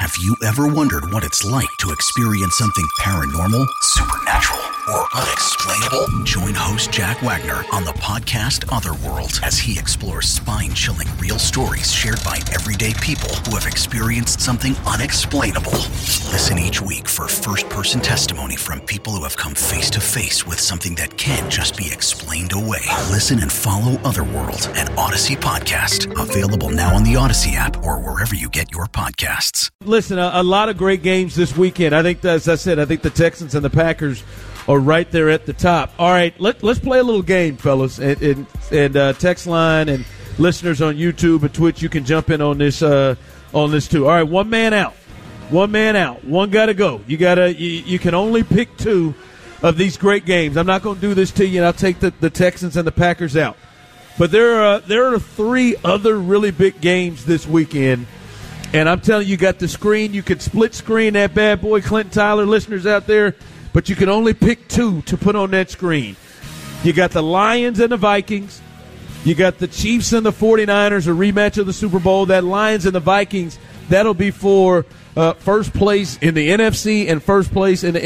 Have you ever wondered what it's like to experience something paranormal, supernatural, or unexplainable? Join host Jack Wagner on the podcast Otherworld as he explores spine-chilling real stories shared by everyday people who have experienced something unexplainable. Listen each week for first-person testimony from people who have come face-to-face with something that can't just be explained away. Listen and follow Otherworld, an Odyssey podcast. Available now on the Odyssey app or wherever you get your podcasts. Listen, a lot of great games this weekend. I think, as I said, I think the Texans and the Packers are right there at the top. All right, let's play a little game, fellas. And text line and listeners on YouTube and Twitch, you can jump in on this too. All right, one man out. One got to go. You can only pick two of these great games. I'm not going to do this to you, and I'll take the Texans and the Packers out. But there are three other really big games this weekend. And I'm telling you, got the screen. You could split screen that bad boy, Clinton Tyler, listeners out there, but you can only pick two to put on that screen. You got the Lions and the Vikings. You got the Chiefs and the 49ers, a rematch of the Super Bowl. That Lions and the Vikings, that'll be for first place in the NFC and first place in the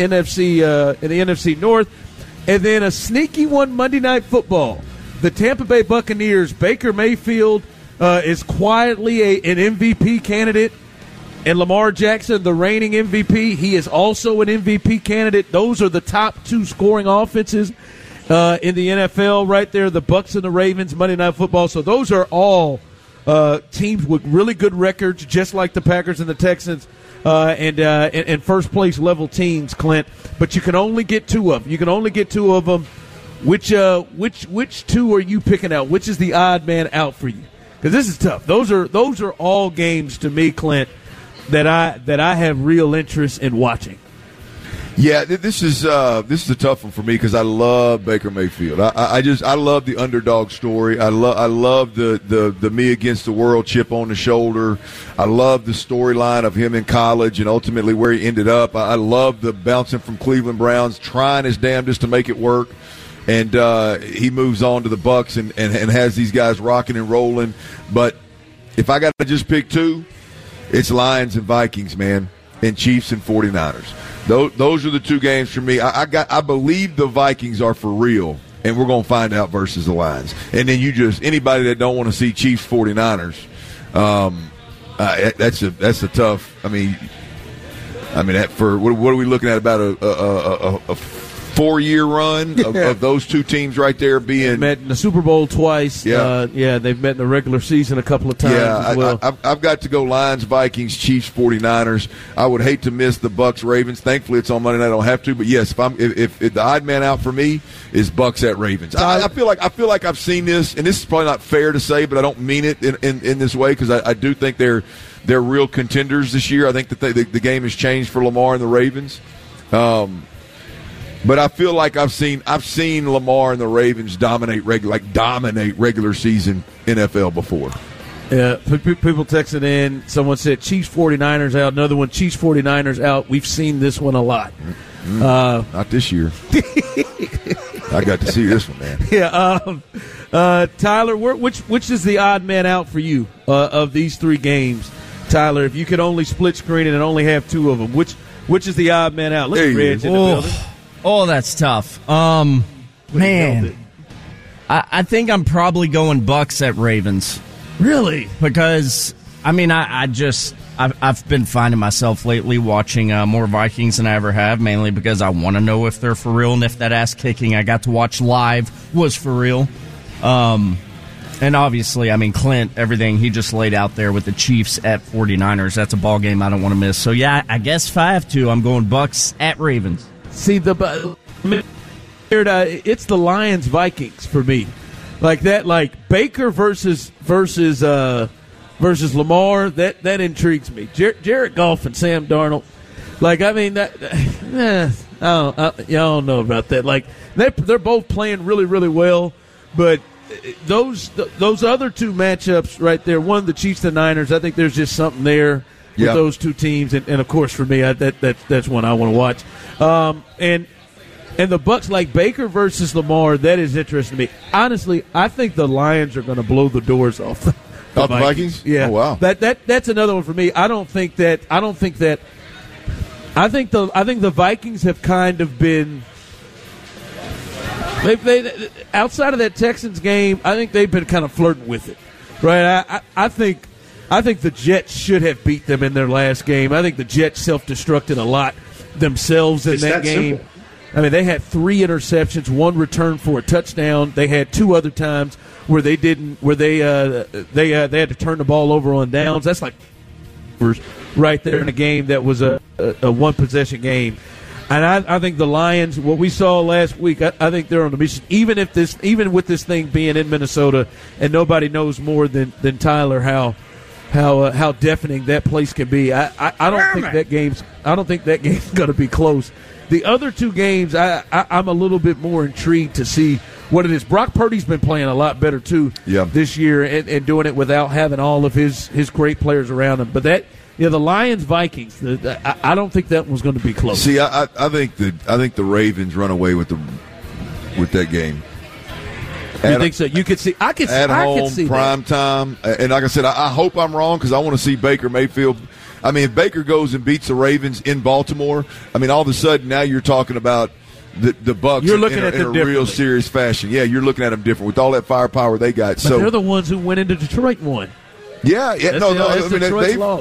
NFC North. And then a sneaky one, Monday Night Football. The Tampa Bay Buccaneers, Baker Mayfield, is quietly an MVP candidate, and Lamar Jackson, the reigning MVP, he is also an MVP candidate. Those are the top two scoring offenses in the NFL right there, the Bucs and the Ravens, Monday Night Football. So those are all teams with really good records, just like the Packers and the Texans, and first-place level teams, Clint. But you can only get two of them. Which two are you picking out? Which is the odd man out for you? Because this is tough. Those are all games to me, Clint, that I have real interest in watching. Yeah, this is a tough one for me because I love Baker Mayfield. I love the underdog story. I love the me against the world chip on the shoulder. I love the storyline of him in college and ultimately where he ended up. I love the bouncing from Cleveland Browns, trying his damnedest to make it work. And he moves on to the Bucs and has these guys rocking and rolling. But if I got to just pick two, it's Lions and Vikings, man, and Chiefs and 49ers. Those are the two games for me. I believe the Vikings are for real, and we're going to find out versus the Lions. And then anybody that don't want to see Chiefs 49ers, that's a tough. I mean that for what are we looking at, about a 4-year run of those two teams right there being they met in the Super Bowl twice. Yeah, they've met in the regular season a couple of times as well. I've got to go Lions, Vikings, Chiefs, 49ers. I would hate to miss the Bucs, Ravens. Thankfully, it's on Monday night. I don't have to. But yes, if the odd man out for me is Bucs at Ravens. I feel like I've seen this, and this is probably not fair to say, but I don't mean it in this way because I do think they're real contenders this year. I think that the game has changed for Lamar and the Ravens. But I feel like I've seen Lamar and the Ravens dominate regular season NFL before. Yeah, people texting in. Someone said Chiefs 49ers out. Another one, Chiefs 49ers out. We've seen this one a lot. Not this year. I got to see this one, man. Yeah, Tyler, which is the odd man out for you of these three games? Tyler, if you could only split screen and only have two of them, which is the odd man out? Look at Reg in the building. Oh, that's tough. Man, I think I'm probably going Bucs at Ravens. Really? Because, I mean, I've been finding myself lately watching more Vikings than I ever have, mainly because I want to know if they're for real and if that ass kicking I got to watch live was for real. And obviously, I mean, Clint, everything he just laid out there with the Chiefs at 49ers, that's a ball game I don't want to miss. So, yeah, I guess 5-2, I'm going Bucs at Ravens. See, it's the Lions-Vikings for me. Like that, like Baker versus Lamar, that intrigues me. Jared Goff and Sam Darnold. Like, I mean, I don't know about that. Like, they're both playing really, really well, but those other two matchups right there, one the Chiefs and Niners, I think there's just something there with those two teams, and of course for me, that's one I want to watch. And the Bucs, like Baker versus Lamar, that is interesting to me. Honestly, I think the Lions are going to blow the doors off the Vikings? Yeah. Oh, wow. That's another one for me. I think the Vikings have kind of been. They outside of that Texans game, I think they've been kind of flirting with it, right? I think the Jets should have beat them in their last game. I think the Jets self-destructed a lot themselves in that game. Simple. I mean, they had 3 interceptions, 1 return for a touchdown. They had 2 other times where they didn't, where they had to turn the ball over on downs. That's like right there in a game that was a one-possession game. And I think the Lions, what we saw last week, I think they're on a mission. Even with this thing being in Minnesota, and nobody knows more than Tyler how deafening that place can be. I don't think that game's going to be close. The other 2 games, I'm a little bit more intrigued to see what it is. Brock Purdy's been playing a lot better too this year, and doing it without having all of his great players around him. But that. Yeah, the Lions-Vikings. I don't think that was going to be close. See, I think the Ravens run away with that game. You think so? You could see. I could see prime time. And like I said, I hope I'm wrong because I want to see Baker Mayfield. I mean, if Baker goes and beats the Ravens in Baltimore, I mean, all of a sudden now you're talking about the Bucks you're looking in at a real serious fashion. Yeah, you're looking at them different with all that firepower they got. But they're the ones who went into Detroit and won. Yeah. I mean,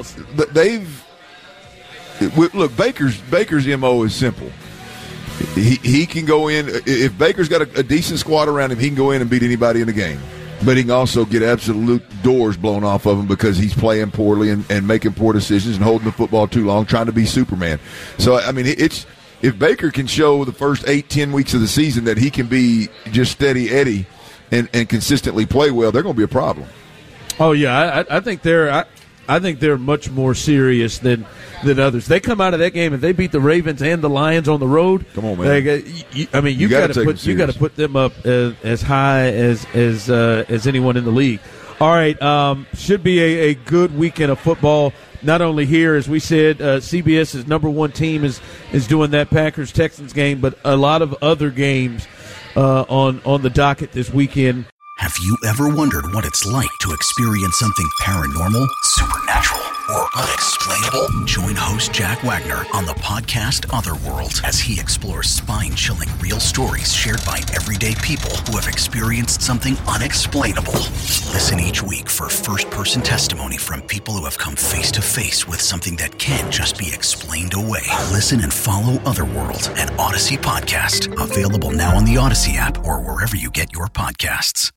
look, Baker's MO is simple. He can go in if Baker's got a decent squad around him. He can go in and beat anybody in the game, but he can also get absolute doors blown off of him because he's playing poorly and making poor decisions and holding the football too long, trying to be Superman. So I mean, if Baker can show the first 8-10 weeks of the season that he can be just steady Eddie and consistently play well, they're going to be a problem. Oh yeah, I think they're much more serious than others. They come out of that game and they beat the Ravens and the Lions on the road. Come on, man! You got to put them up as high as anyone in the league. All right, should be a good weekend of football. Not only here, as we said, CBS's number 1 team is doing that Packers-Texans game, but a lot of other games on the docket this weekend. Have you ever wondered what it's like to experience something paranormal, supernatural, or unexplainable? Join host Jack Wagner on the podcast Otherworld as he explores spine-chilling real stories shared by everyday people who have experienced something unexplainable. Listen each week for first-person testimony from people who have come face-to-face with something that can't just be explained away. Listen and follow Otherworld, an Odyssey podcast. Available now on the Odyssey app or wherever you get your podcasts.